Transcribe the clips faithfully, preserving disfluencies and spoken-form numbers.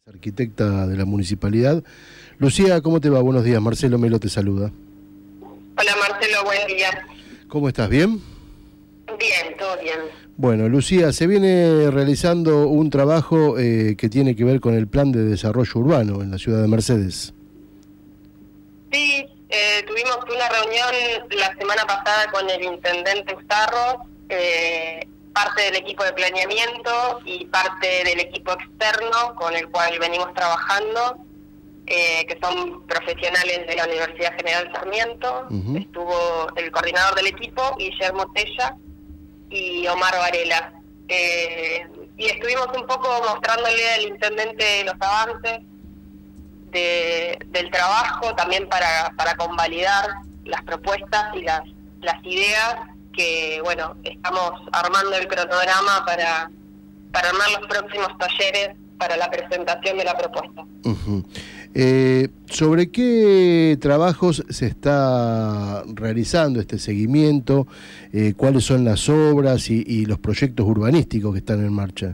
Arquitecta de la municipalidad. Lucía, ¿cómo te va? Buenos días, Marcelo Melo te saluda. Hola Marcelo, buen día. ¿Cómo estás? ¿Bien? Bien, todo bien. Bueno, Lucía, se viene realizando un trabajo eh, que tiene que ver con el plan de desarrollo urbano en la ciudad de Mercedes. Sí, eh, tuvimos una reunión la semana pasada con el intendente Ustarro, eh, parte del equipo de planeamiento y parte del equipo externo con el cual venimos trabajando, eh, que son profesionales de la Universidad General Sarmiento. Uh-huh. Estuvo el coordinador del equipo, Guillermo Tella, y Omar Varela. Eh, y estuvimos un poco mostrándole al intendente los avances de, del trabajo, también para, para convalidar las propuestas y las, las ideas, que bueno, estamos armando el cronograma para, para armar los próximos talleres para la presentación de la propuesta. Uh-huh. Eh, ¿Sobre qué trabajos se está realizando este seguimiento? Eh, ¿Cuáles son las obras y, y los proyectos urbanísticos que están en marcha?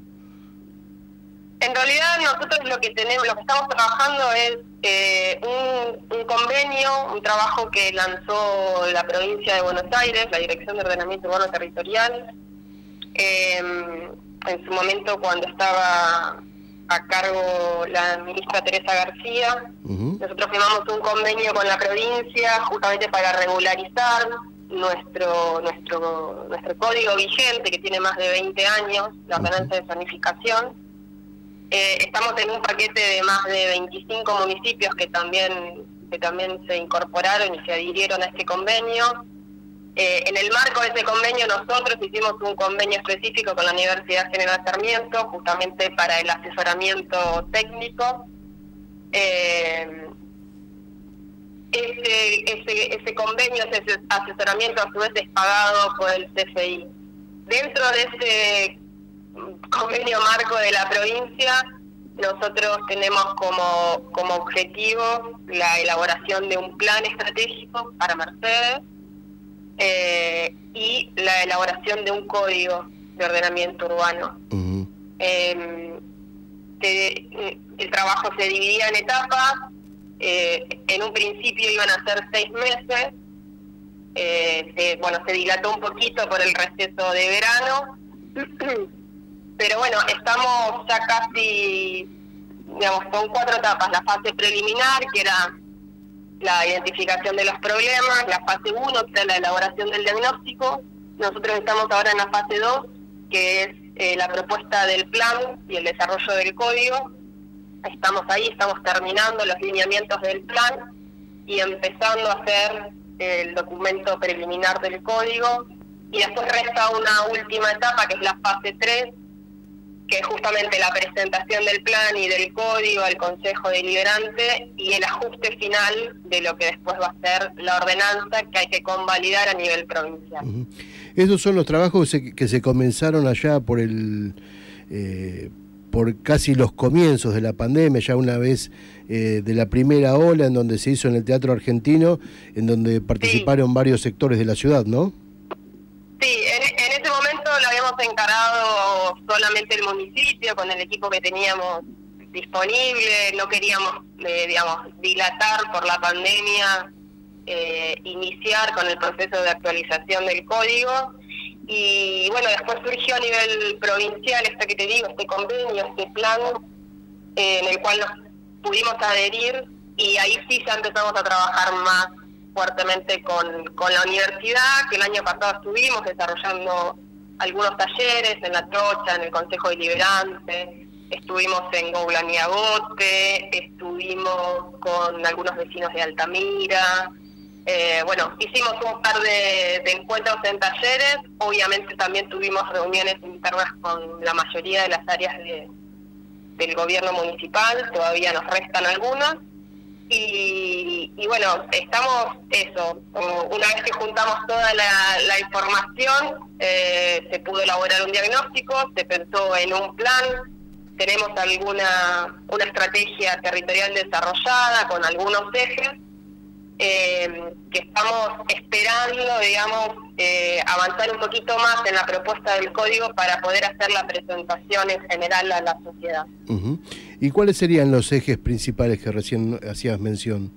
En realidad nosotros lo que tenemos, lo que estamos trabajando es eh, un, un convenio, un trabajo que lanzó la provincia de Buenos Aires, la Dirección de Ordenamiento Urbano Territorial, eh, en su momento cuando estaba a cargo la ministra Teresa García. Uh-huh. Nosotros firmamos un convenio con la provincia justamente para regularizar nuestro nuestro nuestro código vigente, que tiene más de veinte años, la ordenanza uh-huh. de zonificación. Eh, estamos en un paquete de más de veinticinco municipios que también que también se incorporaron y se adhirieron a este convenio. Eh, en el marco de ese convenio nosotros hicimos un convenio específico con la Universidad General Sarmiento, justamente para el asesoramiento técnico. Eh, ese, ese, ese convenio, ese asesoramiento a su vez es pagado por el C F I. Dentro de ese convenio marco de la provincia, nosotros tenemos como, como objetivo la elaboración de un plan estratégico para Mercedes eh, y la elaboración de un código de ordenamiento urbano. Uh-huh. Eh, se, el trabajo se dividía en etapas. Eh, en un principio iban a ser seis meses. Eh, se, bueno, se dilató un poquito por el receso de verano. Pero bueno, estamos ya casi, digamos, son cuatro etapas. La fase preliminar, que era la identificación de los problemas; la fase uno, que era la elaboración del diagnóstico. Nosotros estamos ahora en la fase dos, que es eh, la propuesta del plan y el desarrollo del código. Estamos ahí, estamos terminando los lineamientos del plan y empezando a hacer el documento preliminar del código. Y después resta una última etapa, que es la fase tres, que es justamente la presentación del plan y del código al Consejo Deliberante y el ajuste final de lo que después va a ser la ordenanza, que hay que convalidar a nivel provincial. Uh-huh. Esos son los trabajos que se, que se comenzaron allá por el eh, por casi los comienzos de la pandemia, ya una vez eh, de la primera ola, en donde se hizo en el Teatro Argentino, en donde participaron sí. varios sectores de la ciudad, ¿no? Sí, en, en ese momento lo habíamos encarado solamente el municipio, con el equipo que teníamos disponible. No queríamos, eh, digamos, dilatar por la pandemia, eh, iniciar con el proceso de actualización del código. Y bueno, después surgió a nivel provincial, este que te digo, este convenio, este plan, eh, en el cual nos pudimos adherir, y ahí sí ya empezamos a trabajar más fuertemente con, con la universidad, que el año pasado estuvimos desarrollando algunos talleres en La Trocha, en el Consejo Deliberante, estuvimos en Goulan y Agote, estuvimos con algunos vecinos de Altamira. Eh, bueno, hicimos un par de, de encuentros en talleres. Obviamente también tuvimos reuniones internas con la mayoría de las áreas de, del gobierno municipal, todavía nos restan algunas. Y, y bueno, estamos eso, una vez que juntamos toda la, la información, eh, se pudo elaborar un diagnóstico, se pensó en un plan, tenemos alguna una estrategia territorial desarrollada con algunos ejes, eh, que estamos esperando, digamos, eh, avanzar un poquito más en la propuesta del código para poder hacer la presentación en general a la sociedad. Uh-huh. ¿Y cuáles serían los ejes principales que recién hacías mención?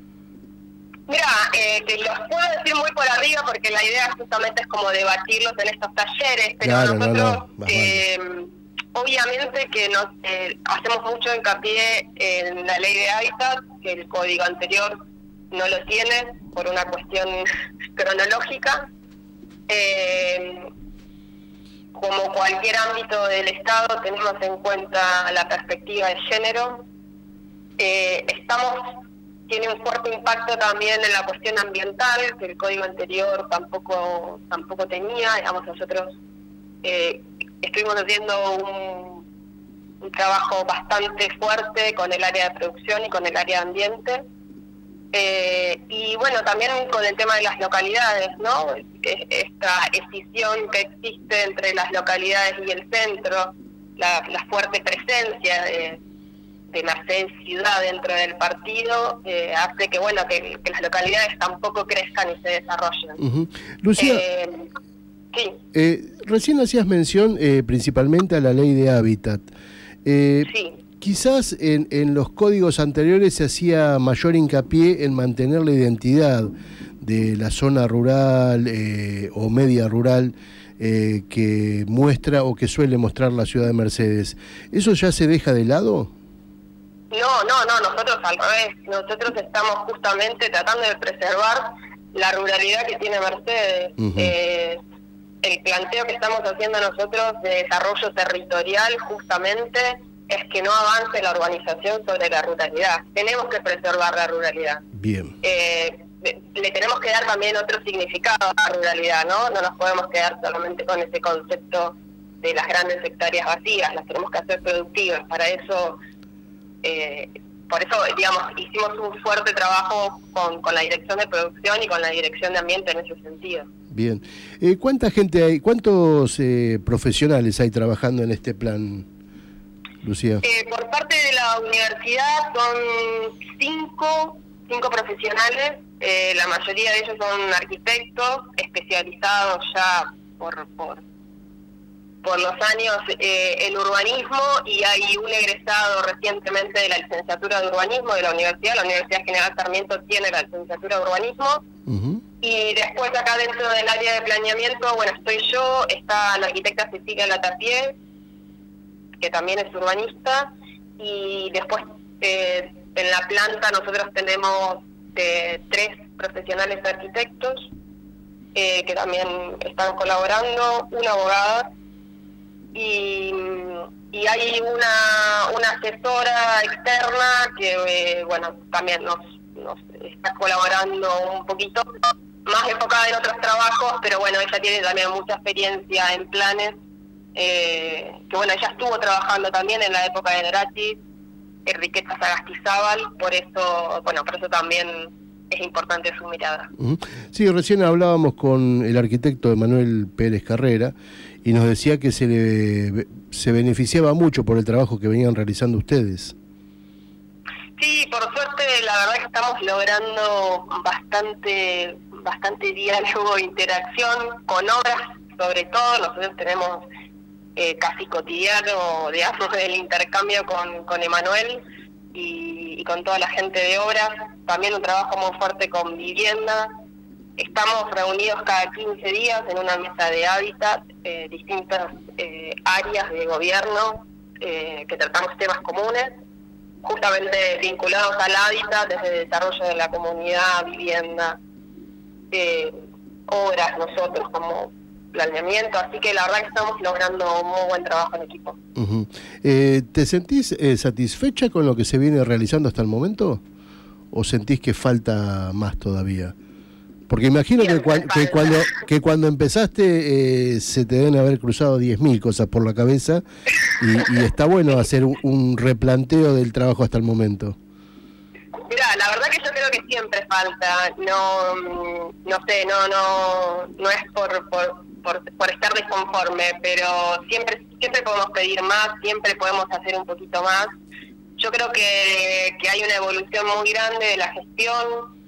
Mira, eh, te los puedo decir muy por arriba porque la idea justamente es como debatirlos en estos talleres, pero claro, nosotros, no, no. eh, obviamente que nos eh, hacemos mucho hincapié en la ley de hábitat, que el código anterior no lo tiene por una cuestión cronológica. Eh, como cualquier ámbito del Estado tenemos en cuenta la perspectiva de género. Eh, estamos tiene un fuerte impacto también en la cuestión ambiental, que el código anterior tampoco tampoco tenía. Digamos, nosotros eh, estuvimos haciendo un, un trabajo bastante fuerte con el área de producción y con el área de ambiente. Eh, y bueno, también con el tema de las localidades, ¿no? Esta escisión que existe entre las localidades y el centro, la, la fuerte presencia de, de Mercedes Ciudad dentro del partido, eh, hace que, bueno, que, que las localidades tampoco crezcan y se desarrollen. Uh-huh. Lucía, eh, sí. eh, recién hacías mención eh, principalmente a la ley de hábitat. Eh, sí. Quizás en, en los códigos anteriores se hacía mayor hincapié en mantener la identidad de la zona rural eh, o media rural eh, que muestra o que suele mostrar la ciudad de Mercedes. ¿Eso ya se deja de lado? No, no, no, nosotros al revés. Nosotros estamos justamente tratando de preservar la ruralidad que tiene Mercedes. Uh-huh. Eh, el planteo que estamos haciendo nosotros de desarrollo territorial justamente es que no avance la urbanización sobre la ruralidad. Tenemos que preservar la ruralidad. Bien. Eh, le tenemos que dar también otro significado a la ruralidad, ¿no? No nos podemos quedar solamente con ese concepto de las grandes hectáreas vacías, las tenemos que hacer productivas. Para eso, eh, por eso, digamos, hicimos un fuerte trabajo con, con la dirección de producción y con la dirección de ambiente en ese sentido. Bien. Eh, ¿Cuánta gente hay, cuántos eh, profesionales hay trabajando en este plan, Lucía? Eh, por parte de la universidad son cinco, cinco profesionales, eh, la mayoría de ellos son arquitectos especializados ya por por, por los años eh, en urbanismo, y hay un egresado recientemente de la licenciatura de urbanismo de la universidad. La Universidad General Sarmiento tiene la licenciatura de urbanismo. Uh-huh. Y después acá dentro del área de planeamiento, bueno, estoy yo, está la arquitecta Cecilia Latapié, que también es urbanista, y después eh, en la planta nosotros tenemos eh, tres profesionales arquitectos eh, que también están colaborando, una abogada, y, y hay una, una asesora externa que eh, bueno, también nos, nos está colaborando un poquito, más enfocada en otros trabajos, pero bueno, ella tiene también mucha experiencia en planes. Eh, que bueno, ella estuvo trabajando también en la época de Gratis, Enriqueta Sagastizábal, por eso, bueno, por eso también es importante su mirada. Uh-huh. Sí, recién hablábamos con el arquitecto Emanuel Pérez Carrera y nos decía que se le se beneficiaba mucho por el trabajo que venían realizando ustedes. Sí, por suerte, la verdad que estamos logrando bastante, bastante diálogo e interacción con obras, sobre todo. Nosotros tenemos Eh, casi cotidiano, digamos, del intercambio con, con Emanuel y, y con toda la gente de obras. También un trabajo muy fuerte con vivienda. Estamos reunidos cada quince días en una mesa de hábitat, eh, distintas eh, áreas de gobierno, eh, que tratamos temas comunes, justamente vinculados al hábitat, desde el desarrollo de la comunidad, vivienda, eh, obras, nosotros como planeamiento, así que la verdad que estamos logrando un muy buen trabajo en equipo. Uh-huh. eh, ¿Te sentís eh, satisfecha con lo que se viene realizando hasta el momento? ¿O sentís que falta más todavía? Porque imagino que, cua- que cuando que cuando empezaste eh, se te deben haber cruzado diez mil cosas por la cabeza y, y está bueno hacer un, un replanteo del trabajo hasta el momento. Mira, la verdad que yo creo que siempre falta, no no sé, no no no es por por Por, por estar desconforme, pero siempre siempre podemos pedir más, siempre podemos hacer un poquito más. Yo creo que, que hay una evolución muy grande de la gestión.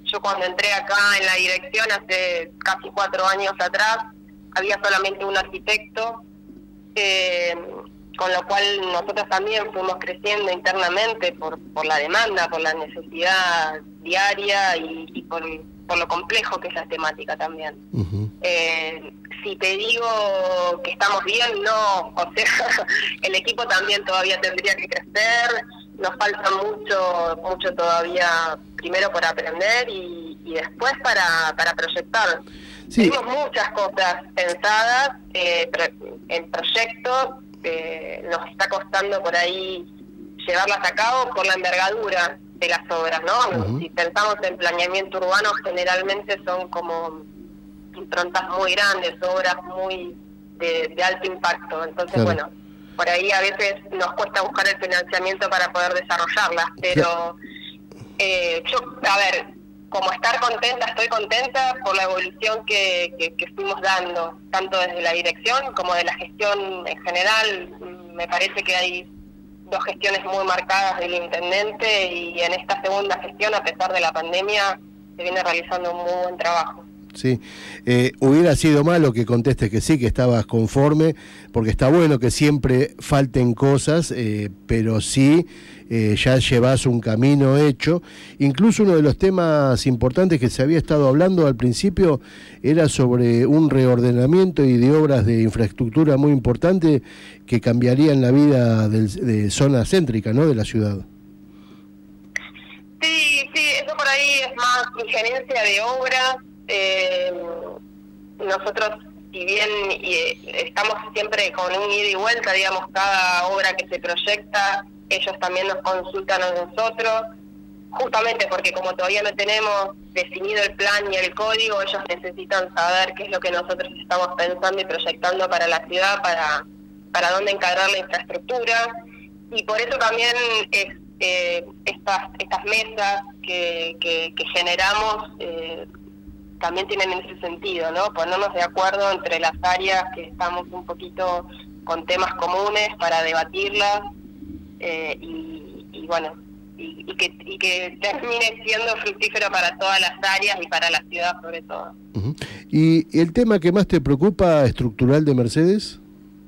yo cuando entré acá en la dirección hace casi cuatro años atrás, había solamente un arquitecto, eh, con lo cual nosotros también fuimos creciendo internamente por, por la demanda, por la necesidad diaria y, y por, por lo complejo que es la temática también. Uh-huh. Eh, si te digo que estamos bien, no, o sea, el equipo también todavía tendría que crecer, nos falta mucho mucho todavía, primero por aprender y, y después para, para proyectar. Sí. Tenemos muchas cosas pensadas eh, pro, en proyectos, eh, nos está costando por ahí llevarlas a cabo por la envergadura de las obras, ¿no? Uh-huh. Si pensamos en planeamiento urbano, generalmente son como improntas muy grandes, obras muy de, de alto impacto, entonces claro. bueno, por ahí a veces nos cuesta buscar el financiamiento para poder desarrollarlas, pero eh, yo, a ver, como estar contenta, estoy contenta por la evolución que, que, que fuimos dando, tanto desde la dirección como de la gestión en general. Me parece que hay dos gestiones muy marcadas del intendente y en esta segunda gestión, a pesar de la pandemia, se viene realizando un muy buen trabajo. Sí, eh, hubiera sido malo que contestes que sí, que estabas conforme, porque está bueno que siempre falten cosas, eh, pero sí eh, ya llevas un camino hecho. Incluso uno de los temas importantes que se había estado hablando al principio era sobre un reordenamiento y de obras de infraestructura muy importante que cambiarían la vida del, de zona céntrica, ¿no?, de la ciudad. Sí, sí, eso por ahí es más injerencia de obras. Eh, nosotros, si bien y, estamos siempre con un ida y vuelta, digamos, cada obra que se proyecta, ellos también nos consultan a nosotros, justamente porque como todavía no tenemos definido el plan y el código, ellos necesitan saber qué es lo que nosotros estamos pensando y proyectando para la ciudad, para, para dónde encargar la infraestructura, y por eso también es, eh, estas, estas mesas que, que, que generamos, eh, también tienen ese sentido, ¿no? Ponernos de acuerdo entre las áreas que estamos un poquito con temas comunes para debatirlas eh, y, y bueno, y, y, que, y que termine siendo fructífero para todas las áreas y para la ciudad sobre todo. Uh-huh. ¿Y el tema que más te preocupa estructural de Mercedes?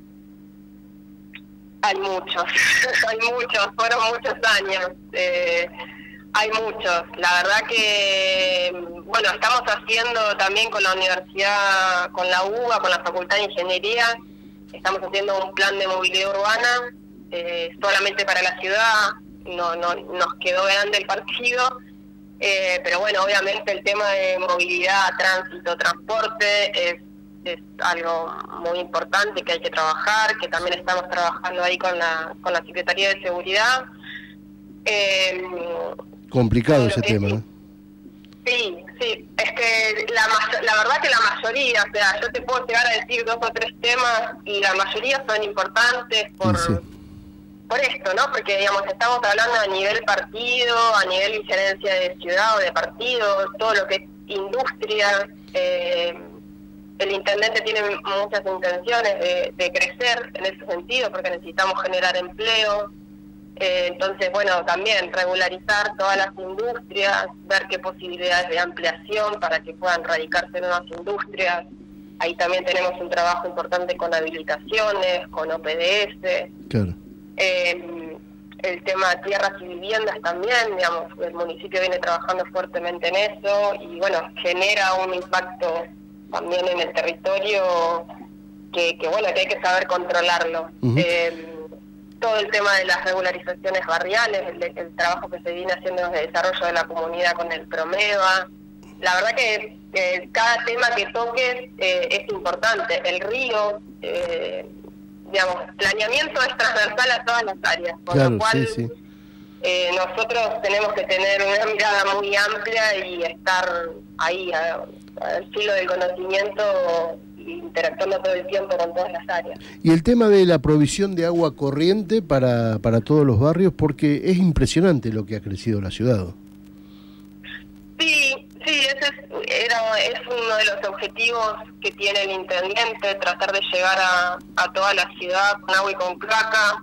Hay muchos, hay muchos, fueron muchos años. Eh, Hay muchos, la verdad que, bueno, estamos haciendo también con la universidad, con la U B A, con la Facultad de Ingeniería, estamos haciendo un plan de movilidad urbana, eh, solamente para la ciudad, no, no nos quedó grande el partido, eh, pero bueno, obviamente el tema de movilidad, tránsito, transporte es, es algo muy importante que hay que trabajar, que también estamos trabajando ahí con la, con la Secretaría de Seguridad. Eh, Complicado ese tema, ¿no? Sí, sí, es que la, la verdad que la mayoría, o sea, yo te puedo llegar a decir dos o tres temas y la mayoría son importantes por, sí, sí. por esto, ¿no? Porque, digamos, estamos hablando a nivel partido, a nivel injerencia de ciudad o de partido, todo lo que es industria. Eh, el intendente tiene muchas intenciones de, de crecer en ese sentido porque necesitamos generar empleo. Eh, entonces, bueno, también regularizar todas las industrias, ver qué posibilidades de ampliación para que puedan radicarse nuevas industrias. Ahí también tenemos un trabajo importante con habilitaciones, con O P D S. Claro. Eh, el tema de tierras y viviendas también, digamos, el municipio viene trabajando fuertemente en eso y, bueno, genera un impacto también en el territorio que, que bueno, que hay que saber controlarlo. Uh-huh. Eh, todo el tema de las regularizaciones barriales, el, el trabajo que se viene haciendo de desarrollo de la comunidad con el Promeva. La verdad que eh, cada tema que toques eh, es importante. El río, eh, digamos, planeamiento es transversal a todas las áreas, con claro, lo cual sí, sí. Eh, nosotros tenemos que tener una mirada muy amplia y estar ahí al filo del conocimiento, interactuando todo el tiempo con todas las áreas. Y el tema de la provisión de agua corriente para, para todos los barrios, porque es impresionante lo que ha crecido la ciudad. Sí, sí, ese es, era, es uno de los objetivos que tiene el intendente, tratar de llegar a, a toda la ciudad con agua y con cloaca.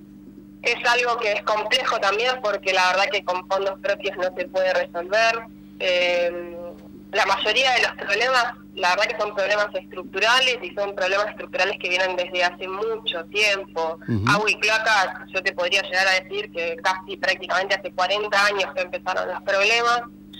Es algo que es complejo también porque la verdad que con fondos propios no se puede resolver. Eh, la mayoría de los problemas, la verdad que son problemas estructurales y son problemas estructurales que vienen desde hace mucho tiempo. Uh-huh. Agua y cloaca, yo te podría llegar a decir que casi prácticamente hace cuarenta años que empezaron los problemas.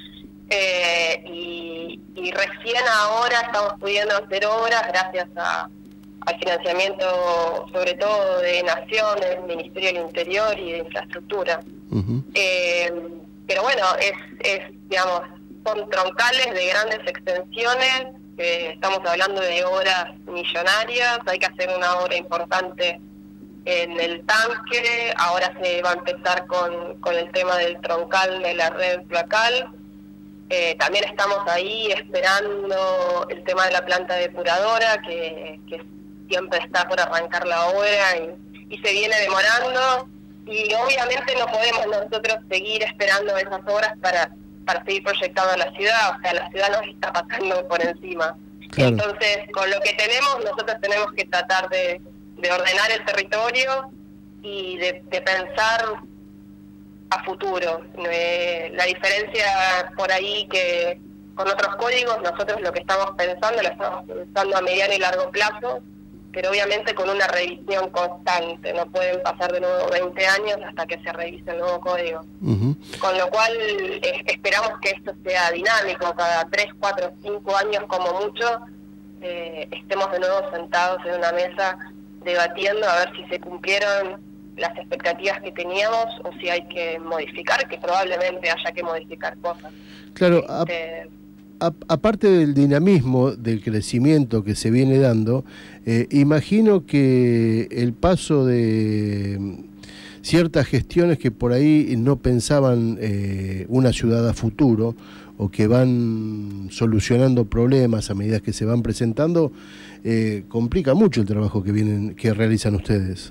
Eh, y, y recién ahora estamos pudiendo hacer obras gracias a, al financiamiento sobre todo de Nación, del Ministerio del Interior y de Infraestructura. Uh-huh. eh, pero bueno, es, es digamos, son troncales de grandes extensiones, eh, estamos hablando de obras millonarias, hay que hacer una obra importante en el tanque, ahora se va a empezar con, con el tema del troncal de la red cloacal. Eh, también estamos ahí esperando el tema de la planta depuradora, que, que siempre está por arrancar la obra y, y se viene demorando. Y obviamente no podemos nosotros seguir esperando esas obras para, para seguir proyectando la ciudad. O sea, la ciudad nos está pasando por encima. Claro. Entonces, con lo que tenemos, nosotros tenemos que tratar de, de ordenar el territorio y de, de pensar a futuro. Eh, la diferencia por ahí que con otros códigos, nosotros lo que estamos pensando, lo estamos pensando a mediano y largo plazo, pero obviamente con una revisión constante. No pueden pasar de nuevo veinte años hasta que se revise el nuevo código. Uh-huh. Con lo cual eh, esperamos que esto sea dinámico, cada tres, cuatro, cinco años como mucho, eh, estemos de nuevo sentados en una mesa debatiendo a ver si se cumplieron las expectativas que teníamos o si hay que modificar, que probablemente haya que modificar cosas. Claro, este, a, a, aparte del dinamismo del crecimiento que se viene dando, eh, imagino que el paso de ciertas gestiones que por ahí no pensaban eh, una ciudad a futuro o que van solucionando problemas a medida que se van presentando, eh, complica mucho el trabajo que vienen que realizan ustedes.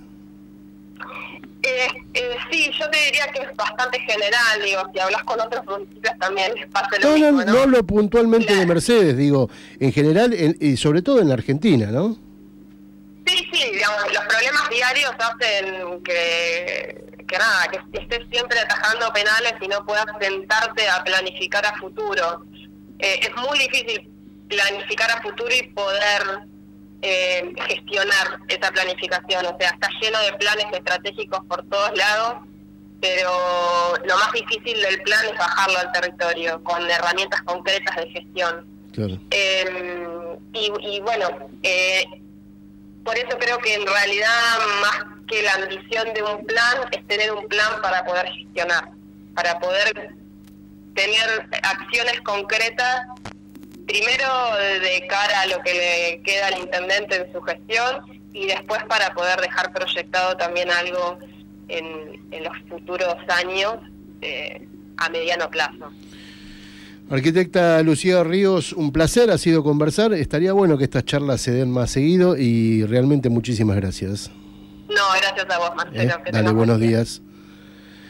Eh, eh, sí, yo te diría que es bastante general, digo, si hablas con otros municipios también les pasa lo no, mismo, no, ¿no? No hablo puntualmente claro. de Mercedes, digo, en general en, y sobre todo en la Argentina, ¿no? Sí, sí, digamos, los problemas diarios hacen que, que nada, que estés siempre atajando penales y no puedas sentarte a planificar a futuro. Eh, es muy difícil planificar a futuro y poder Eh, gestionar esa planificación, o sea, está lleno de planes estratégicos por todos lados, pero lo más difícil del plan es bajarlo al territorio con herramientas concretas de gestión. Claro. Eh, y, y bueno, eh, por eso creo que en realidad más que la ambición de un plan es tener un plan para poder gestionar, para poder tener acciones concretas. Primero de cara a lo que le queda al intendente en su gestión y después para poder dejar proyectado también algo en, en los futuros años eh, a mediano plazo. Arquitecta Lucía Ríos, un placer ha sido conversar. Estaría bueno que estas charlas se den más seguido y realmente muchísimas gracias. No, gracias a vos, Marcelo. ¿Eh? Dale, buenos días.